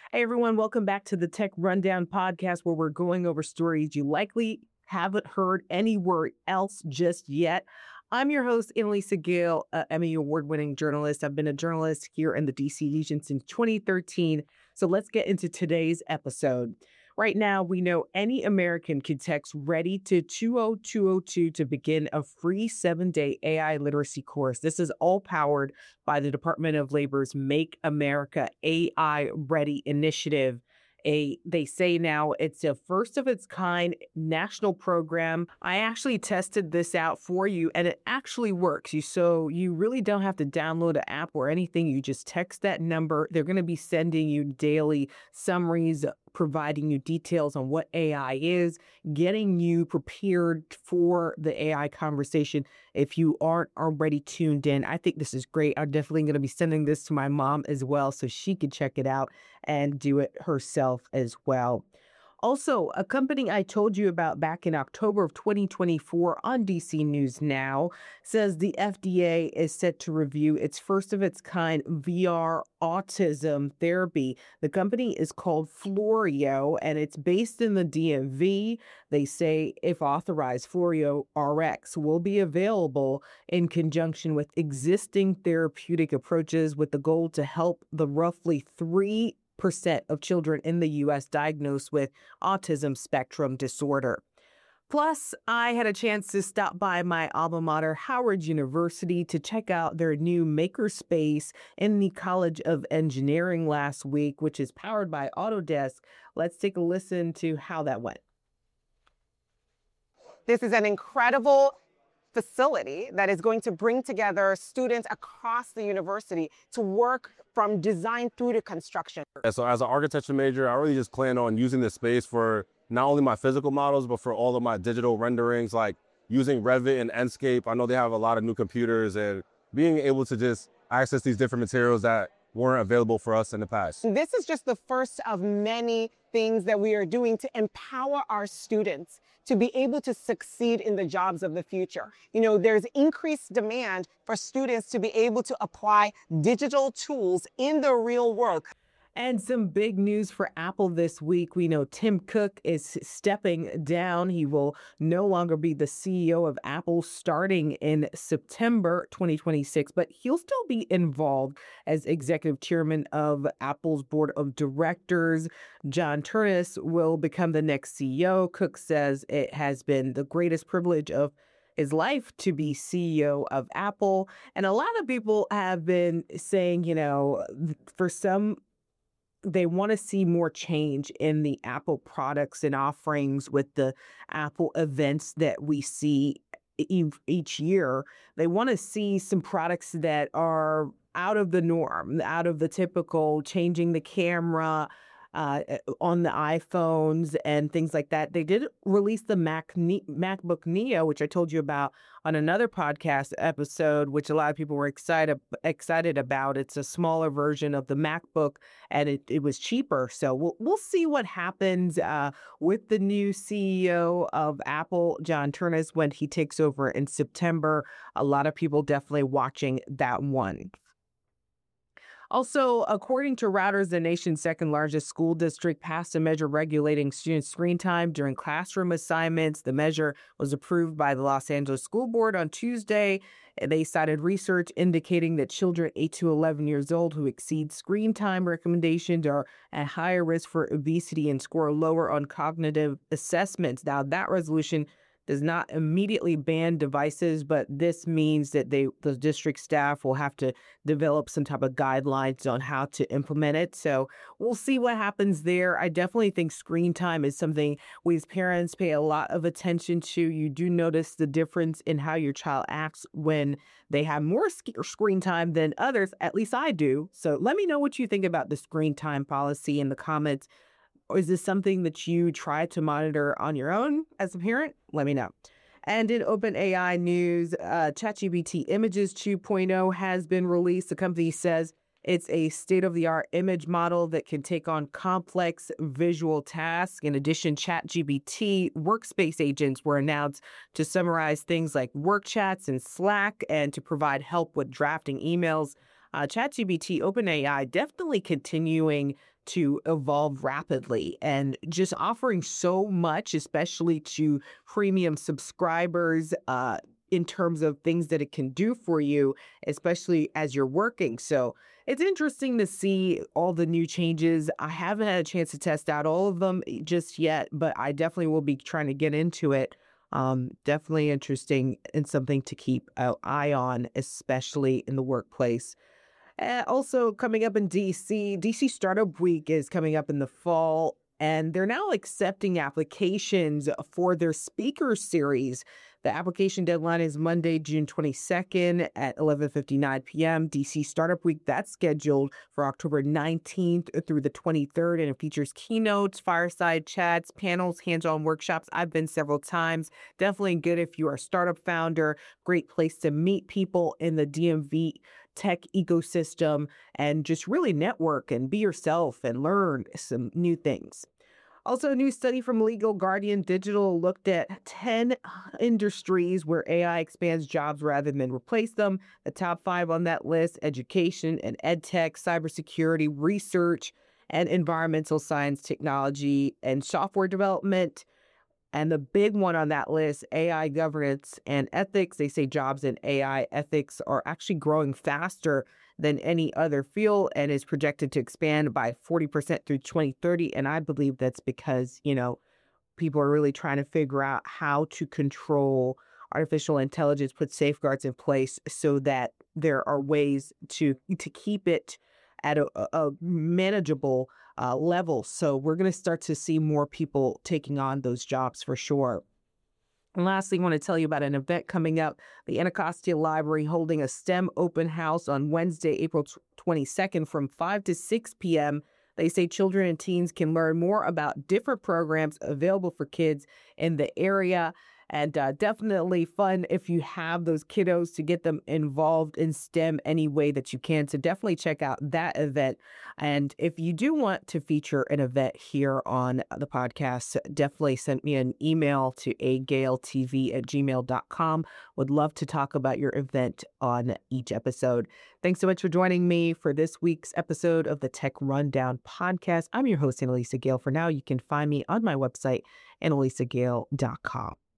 Hey everyone, welcome back to the Tech Rundown podcast where we're going over stories you likely haven't heard anywhere else just yet. I'm your host, Annalisa Gale, Emmy Award-winning journalist. I've been a journalist here in the DC region since 2013. So let's get into today's episode. Right now, we know any American can text READY to 20202 to begin a free 7-day AI literacy course. This is all powered by the Department of Labor's Make America AI Ready initiative. They say now it's a first of its kind national program. I actually tested this out for you and it actually works. So you really don't have to download an app or anything. You just text that number. They're going to be sending you daily summaries, providing you details on what AI is, getting you prepared for the AI conversation if you aren't already tuned in. I think this is great. I'm definitely going to be sending this to my mom as well so she can check it out and do it herself as well. Also, a company I told you about back in October of 2024 on DC News Now says the FDA is set to review its first of its kind VR autism therapy. The company is called Florio and it's based in the DMV. They say, if authorized, Florio RX will be available in conjunction with existing therapeutic approaches with the goal to help the roughly 3% of children in the U.S. diagnosed with autism spectrum disorder. Plus, I had a chance to stop by my alma mater, Howard University, to check out their new makerspace in the College of Engineering last week, which is powered by Autodesk. Let's take a listen to how that went. This is an incredible facility that is going to bring together students across the university to work from design through to construction. So as an architecture major, I really just plan on using this space for not only my physical models, but for all of my digital renderings, like using Revit and Enscape. I know they have a lot of new computers and being able to just access these different materials that weren't available for us in the past. This is just the first of many things that we are doing to empower our students to be able to succeed in the jobs of the future. You know, there's increased demand for students to be able to apply digital tools in the real world. And some big news for Apple this week. We know Tim Cook is stepping down. He will no longer be the CEO of Apple starting in September 2026, but he'll still be involved as executive chairman of Apple's board of directors. John Ternus will become the next CEO. Cook says it has been the greatest privilege of his life to be CEO of Apple. And a lot of people have been saying, for some, they want to see more change in the Apple products and offerings with the Apple events that we see each year. They want to see some products that are out of the norm, out of the typical, changing the camera on the iPhones and things like that. They did release the MacBook Neo, which I told you about on another podcast episode, which a lot of people were excited about. It's a smaller version of the MacBook, and it was cheaper. So we'll see what happens with the new CEO of Apple, John Ternus, when he takes over in September. A lot of people definitely watching that one. Also, according to Routers, the nation's second largest school district passed a measure regulating student screen time during classroom assignments. The measure was approved by the Los Angeles School Board on Tuesday. They cited research indicating that children 8 to 11 years old who exceed screen time recommendations are at higher risk for obesity and score lower on cognitive assessments. Now, that resolution does not immediately ban devices, but this means that the district staff will have to develop some type of guidelines on how to implement it. So we'll see what happens there. I definitely think screen time is something we as parents pay a lot of attention to. You do notice the difference in how your child acts when they have more screen time than others. At least I do. So let me know what you think about the screen time policy in the comments. Or is this something that you try to monitor on your own as a parent? Let me know. And in OpenAI news, ChatGPT Images 2.0 has been released. The company says it's a state-of-the-art image model that can take on complex visual tasks. In addition, ChatGPT workspace agents were announced to summarize things like work chats in Slack and to provide help with drafting emails. ChatGPT, OpenAI, definitely continuing to evolve rapidly and just offering so much, especially to premium subscribers, in terms of things that it can do for you, especially as you're working. So it's interesting to see all the new changes. I haven't had a chance to test out all of them just yet, but I definitely will be trying to get into it. Definitely interesting and something to keep an eye on, especially in the workplace. Also coming up in DC Startup Week is coming up in the fall, and they're now accepting applications for their speaker series. The application deadline is Monday, June 22nd at 11:59 p.m. DC Startup Week, that's scheduled for October 19th through the 23rd, and it features keynotes, fireside chats, panels, hands-on workshops. I've been several times. Definitely good if you are a startup founder. Great place to meet people in the DMV tech ecosystem and just really network and be yourself and learn some new things. Also, a new study from Legal Guardian Digital looked at 10 industries where AI expands jobs rather than replace them. The top 5 on that list: education and ed tech, cybersecurity, research, and environmental science, technology, and software development. And the big one on that list, AI governance and ethics. They say jobs in AI ethics are actually growing faster than any other field and is projected to expand by 40% through 2030. And I believe that's because, people are really trying to figure out how to control artificial intelligence, put safeguards in place so that there are ways to keep it at a manageable level. So we're going to start to see more people taking on those jobs for sure. And lastly, I want to tell you about an event coming up. The Anacostia Library holding a STEM open house on Wednesday, April 22nd from 5 to 6 p.m. They say children and teens can learn more about different programs available for kids in the area. And definitely fun if you have those kiddos to get them involved in STEM any way that you can. So definitely check out that event. And if you do want to feature an event here on the podcast, definitely send me an email to agaletv@gmail.com. Would love to talk about your event on each episode. Thanks so much for joining me for this week's episode of the Tech Rundown podcast. I'm your host, Annalisa Gale. For now, you can find me on my website, annalisagale.com.